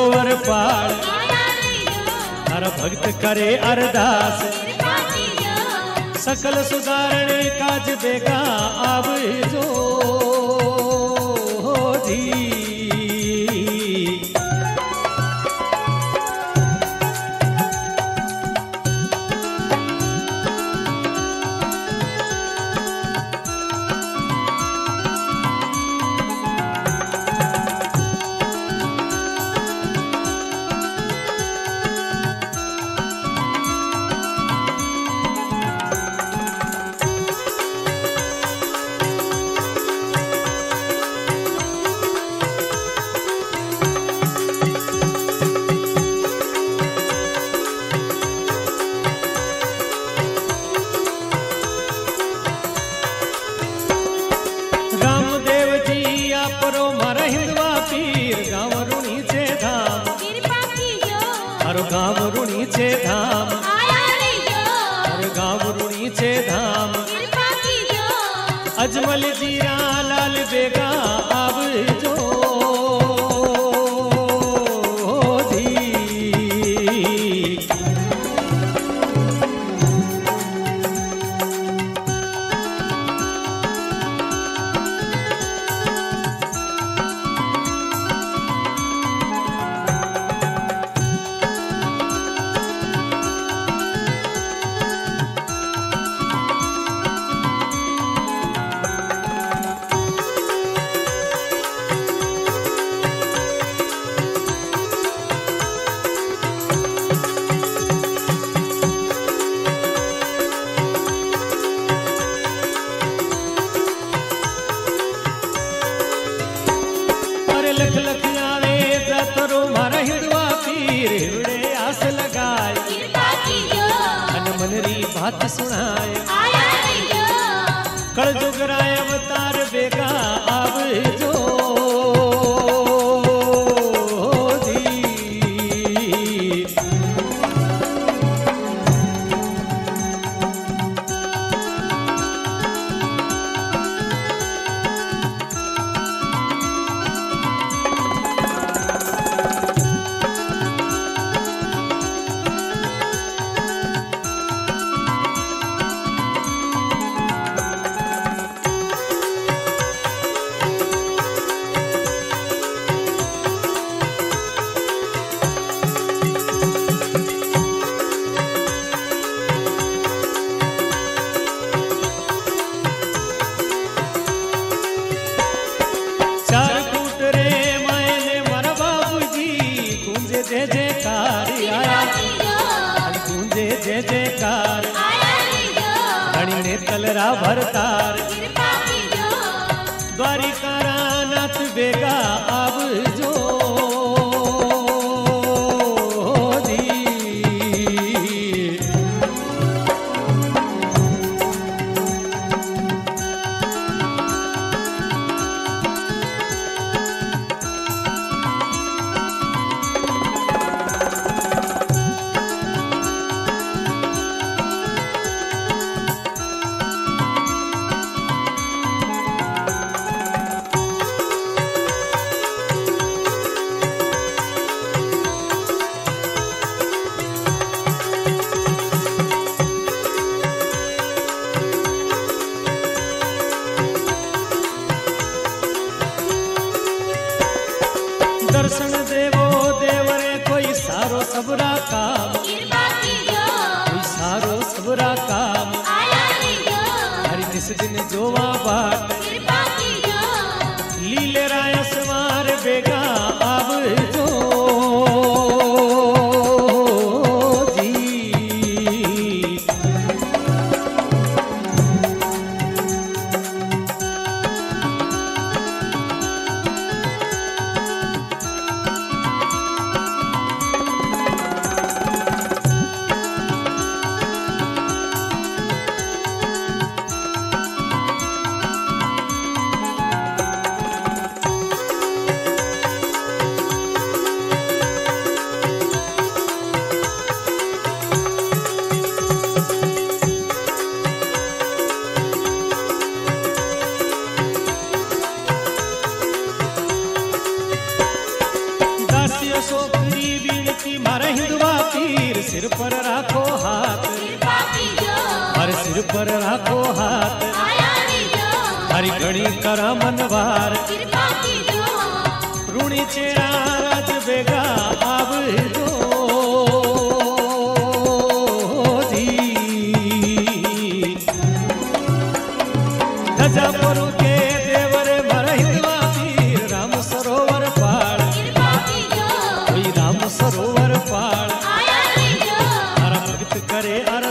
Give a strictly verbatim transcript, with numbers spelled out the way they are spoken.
सरोवर पार हर भक्त करे अरदास सकल सुधारणे काज बेगा आवजो जी। गाँव रुणी छे धाम हर गाँव रुणी छे धाम अजमल जीरा लाल बेगा आवजो लख लख आवे जतरो मारा हिंदवा पीर हिरड़े आस लगाए मन मनरी बात सुनाए कल जुगराय अवतार बेगा आवजो जय जयकार आया गूंजे जय जयकार धनी ने तलरा भरतार द्वारिकारा नाथ बेगा आवजो કરી વિનતી મારા હિંદવા પીર સિર પર રાખો હાથ મારે સિર પર રાખો હાથ તારી ઘણી કરા મનવાર ઋણી ચેરા રાજ ભેગા આવજો જી ધજા પરું કે દેવરે મારા હિંદવા પીર રામ સરોવર પાળ કોઈ રામ સરોવર પાળ તારા ભક્ત કરે